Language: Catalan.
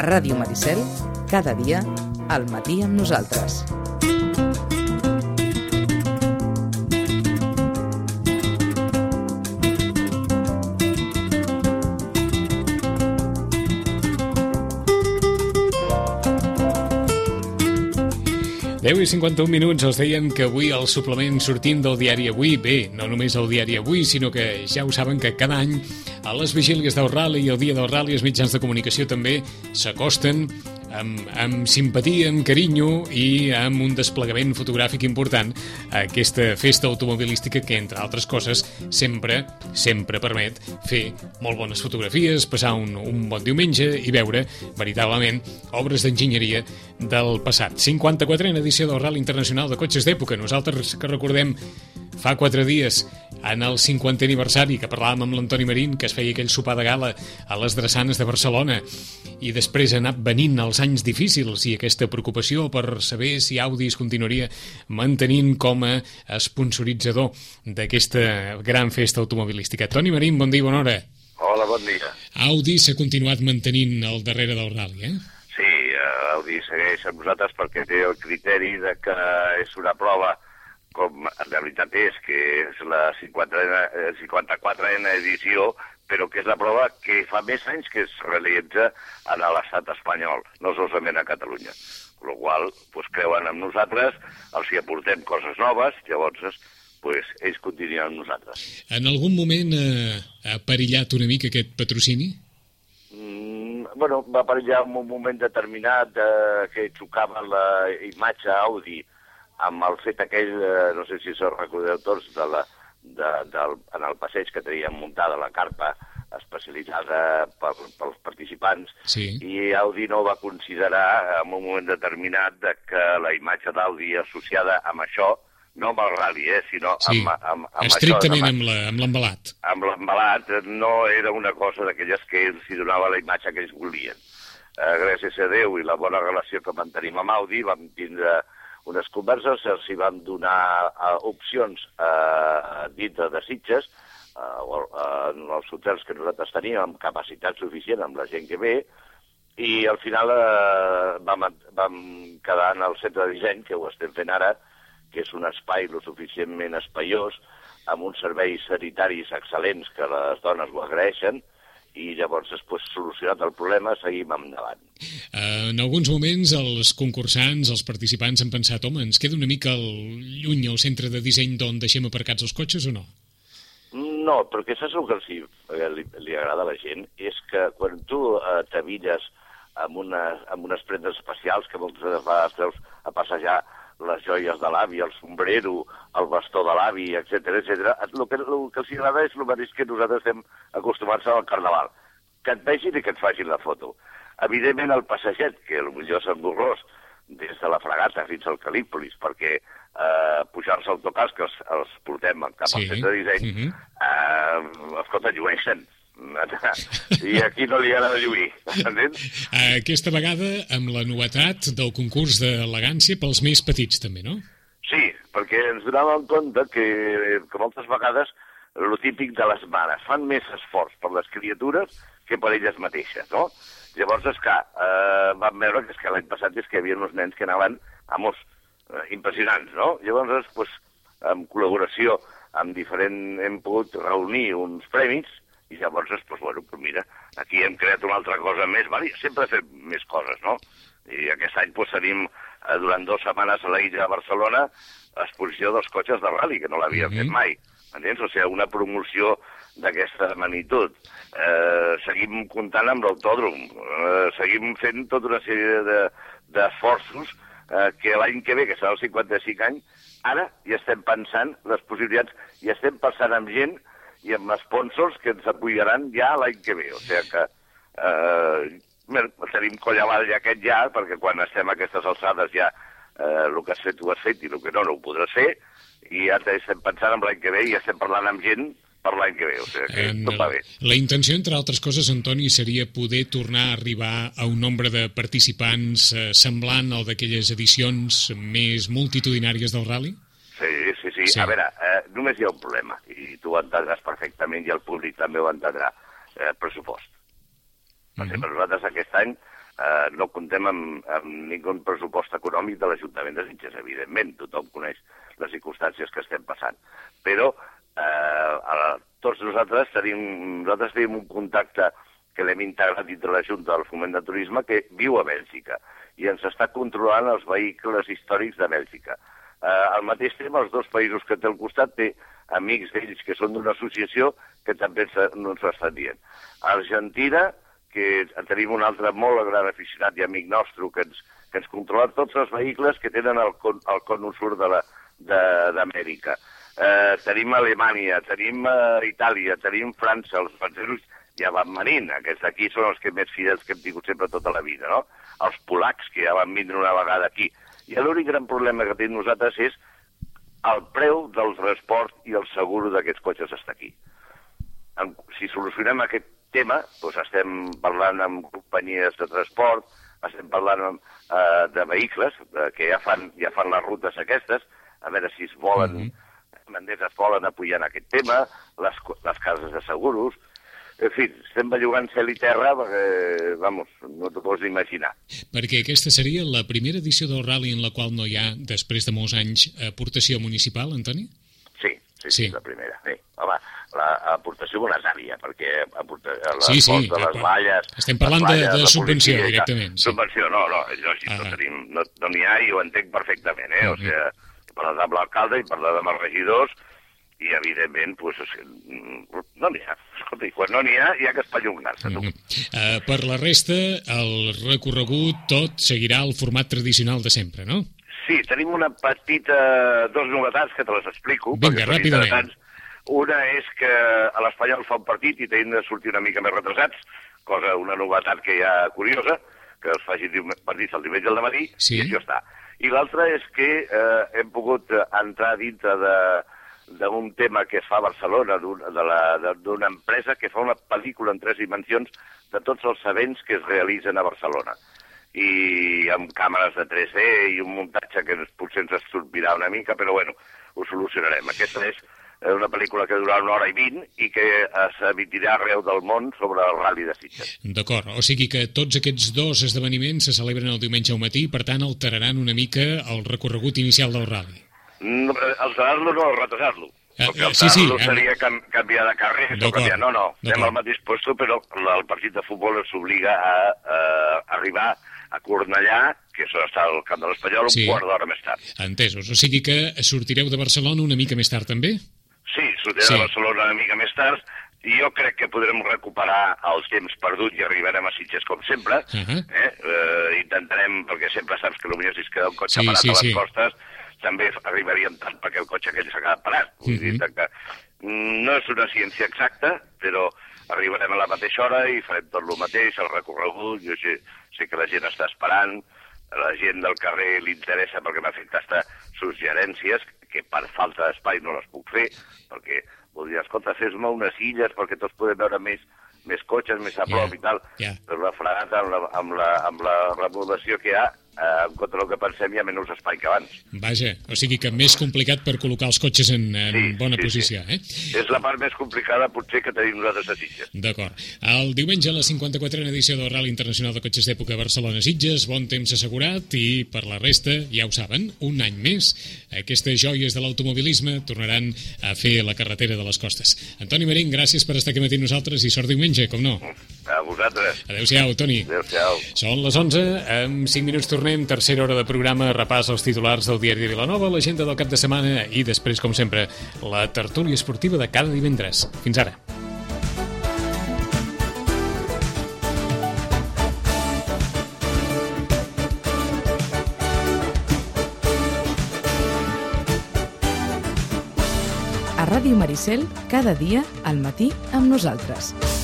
A Ràdio Maricel, cada dia, al matí amb nosaltres. Deu i 51 minuts, els deien que avui el suplement sortint del diari Avui, bé, no només el diari Avui, sinó que ja ho saben que cada any a les vigílies del Rally i el dia del Rally els mitjans de comunicació també s'acosten amb simpatia, amb carinyo i amb un desplegament fotogràfic important a aquesta festa automobilística que, entre altres coses, sempre permet fer molt bones fotografies, passar un bon diumenge i veure, veritablement, obres d'enginyeria del passat. 54a edició del Rally Internacional de Cotxes d'Època. Nosaltres que recordem fa 4 dies, en el 50è aniversari, que parlàvem amb l'Antoni Marín, que es feia aquell sopar de gala a les drassanes de Barcelona, i després ha anat venint els anys difícils i aquesta preocupació per saber si Audi es continuaria mantenint com a sponsoritzador d'aquesta gran festa automobilística. Toni Marín, bon dia i bona hora. Hola, bon dia. Audi s'ha continuat mantenint al darrere del rally, eh? Sí, Audi segueix amb nosaltres perquè té el criteri de que és una prova, com en realitat és, que és la 54a edició, però que és la prova que fa més anys que es realitza a l'estat espanyol, no solament a Catalunya. Amb la qual cosa, creuen en nosaltres, els hi aportem coses noves, llavors ells continuen amb nosaltres. En algun moment ha perillat una mica aquest patrocini? Va perillar en un moment determinat que xocava la imatge Audi amb el fet aquell, no sé si se'l recordeu tots, en el passeig que teníem muntada la carpa especialitzada pels participants, sí. I Audi no va considerar en un moment determinat que la imatge d'Audi associada amb això, no amb el rally, sinó sí. amb estrictament això, amb l'embalat. Amb l'embalat no era una cosa d'aquelles que ells hi donava la imatge que ells volien. Gràcies a Déu i la bona relació que mantenim amb Audi, vam tindre unes converses, els hi vam donar opcions dintre de Sitges, en els hotels que nosaltres teníem, amb capacitat suficient, amb la gent que ve, i al final vam quedar en el centre de disseny, que ho estem fent ara, que és un espai lo suficientment espaiós, amb uns serveis sanitaris excel·lents que les dones ho agraeixen, i llavors, després solucionat el problema, seguim endavant. En alguns moments els concursants, els participants han pensat, home, ens queda una mica lluny el centre de disseny d'on deixem aparcats els cotxes o no? No, perquè saps el que li agrada a la gent? És que quan tu t'avilles amb unes prendes especials que moltes vegades treus a passejar les joies de l'avi, el sombrero, el bastó de l'avi, etc. El que els agrada és el mateix que nosaltres estem acostumats al carnaval. Que et vegin i que et facin la foto. Evidentment, el passeget, que potser és engorrós, des de la Fragata fins al Calípolis, perquè pujar-se al autocars, que els portem cap al centre de disseny, escolta, llueixen. I aquí no li agrada lluir, entens? Aquesta vegada amb la novetat del concurs d'elegància pels més petits també, no? Sí, perquè ens donàvem compte que moltes vegades el típic de les mares fan més esforç per les criatures que per elles mateixes, no? Llavors, esclar, vam veure que l'any passat és que hi havia uns nens que anaven, impressionants, no? Llavors, en col·laboració amb hem pogut reunir uns premis. I llavors, mira, aquí hem creat una altra cosa més. Sempre fem més coses, no? I aquest any tenim, durant 2 setmanes a la illa de Barcelona, l'exposició dels cotxes de rally, que no l'havíem fet mai. Entens? O sigui, una promoció d'aquesta magnitud. Seguim comptant amb l'autòdrom. Seguim fent tota una sèrie d'esforços que l'any que ve, que serà els 55 anys, ara ja estem pensant les possibilitats, i estem pensant amb gent i amb sponsors que ens apoyaran ja l'any que ve. O sigui que tenim coll avall ja aquest ja, perquè quan estem a aquestes alçades ja el que has fet ho has fet i el que no ho podràs fer, i ja estem pensant en l'any que ve i ja estem parlant amb gent per l'any que ve, o sigui que tot va bé. La intenció, entre altres coses, Antoni, seria poder tornar a arribar a un nombre de participants semblant al d'aquelles edicions més multitudinàries del rally? Sí. A veure, només hi ha un problema, i tu ho entendràs perfectament, i el públic també ho entendrà, pressupost. Per exemple, nosaltres aquest any no comptem amb ningú pressupost econòmic de l'Ajuntament de Sitges, evidentment, tothom coneix les circumstàncies que estem passant. Però tots nosaltres tenim un contacte que l'hem integrat dintre la Junta del Foment de Turisme que viu a Bèlgica i ens està controlant els vehicles històrics de Bèlgica. Al mateix temps, els dos països que té al costat té amics d'ells que són d'una associació que també no ens ho estan dient. A Argentina, que tenim un altre molt gran aficionat i amic nostre que ens controla tots els vehicles que tenen el cono sur d'Amèrica. Tenim Alemanya, tenim Itàlia, tenim França, els francesos ja van venint, aquests d'aquí són els que més fidels que hem tingut sempre tota la vida, no? Els polacs, que ja van vindre una vegada aquí. I l'únic gran problema que tenim nosaltres és el preu del transport i el seguro d'aquests cotxes està aquí. Si solucionem aquest tema, doncs estem parlant amb companyies de transport, estem parlant de vehicles que ja fan les rutes aquestes, a veure si es volen, es volen apoyar en aquest tema, les cases de seguros. En fi, estem bellugant cel i terra perquè, vamos, no t'ho pots imaginar. Perquè aquesta seria la primera edició del rally en la qual no hi ha, després de molts anys, aportació municipal, Antoni? Sí, la primera. Sí. Home, l'aportació monetària, perquè l'esforç de les valles... Estem parlant de subvenció, directament. Subvenció, no, és lògic, no n'hi ha i ho entenc perfectament, O sigui, he parlat amb l'alcalde i parlat amb els regidors i, evidentment, no n'hi ha. Escolta, i quan no n'hi ha, hi ha que espallongar-se. Per la resta, el recorregut tot seguirà el format tradicional de sempre, no? Sí, tenim dos novetats que te les explico. Vinga, ràpidament. Una és que a l'Espanyol fa un partit i tenim de sortir una mica més retrasats, una novetat que hi ha curiosa, que es faci partits al diumenge al matí, i això està. I l'altra és que hem pogut entrar dintre d'un tema que es fa a Barcelona, d'una empresa que fa una pel·lícula en 3 dimensions de tots els events que es realitzen a Barcelona. I amb càmeres de 3D i un muntatge que potser ens estorpirà una mica, però bueno, ho solucionarem. Aquesta és una pel·lícula que durarà 1 hora i 20 i que s'emitirà arreu del món sobre el Rally de Sitges. D'acord, o sigui que tots aquests dos esdeveniments se celebren el diumenge al matí, per tant alteraran una mica el recorregut inicial del Rally. Alterar-lo no, retrasar-lo. Perquè alterar-lo seria canviar de carrer, no, estem al mateix lloc, però el partit de futbol ens obliga a arribar a Cornellà, que està al camp de l'Espanyol, un quart d'hora més tard. Entesos, o sigui que sortireu de Barcelona una mica més tard també? Sí, sortirem de Barcelona una mica més tard, i jo crec que podrem recuperar el temps perdut i arribarem a Sitges com sempre. Intentarem, perquè sempre saps que potser si es queda un cotxe parat a les costes, també arribaríem tant perquè el cotxe aquell s'ha quedat parat. Vull dir que no és una ciència exacta, però arribarem a la mateixa hora i farem tot el mateix, el recorregut. Jo sé que la gent està esperant, la gent del carrer li interessa perquè m'ha fet tastar suggerències que per falta d'espai no les puc fer, perquè vol dir, escolta, fes-me unes illes perquè tots podem veure més cotxes, més a prop i tal. Però la frenada amb la remodelació que hi ha, en contra del que pensem, hi ha menys espai que abans. Vaja, o sigui que més complicat per col·locar els cotxes en bona posició, És la part més complicada, potser, que tenim nosaltres a Sitges. D'acord. El diumenge, la 54a edició del Rally Internacional de Cotxes d'Època Barcelona-Sitges, bon temps assegurat, i per la resta, ja ho saben, un any més, aquestes joies de l'automobilisme tornaran a fer la carretera de les costes. Antoni Marín, gràcies per estar aquí matí amb nosaltres i sort diumenge, com no. A vosaltres. Adéu-siau, Toni. Adéu-siau. Són les 11, en 5 minuts tornem, tercera hora de programa, repàs als titulars del diari de Vilanova, l'agenda del cap de setmana i després, com sempre, la tertúlia esportiva de cada divendres. Fins ara. A Ràdio Maricel, cada dia, al matí, amb nosaltres.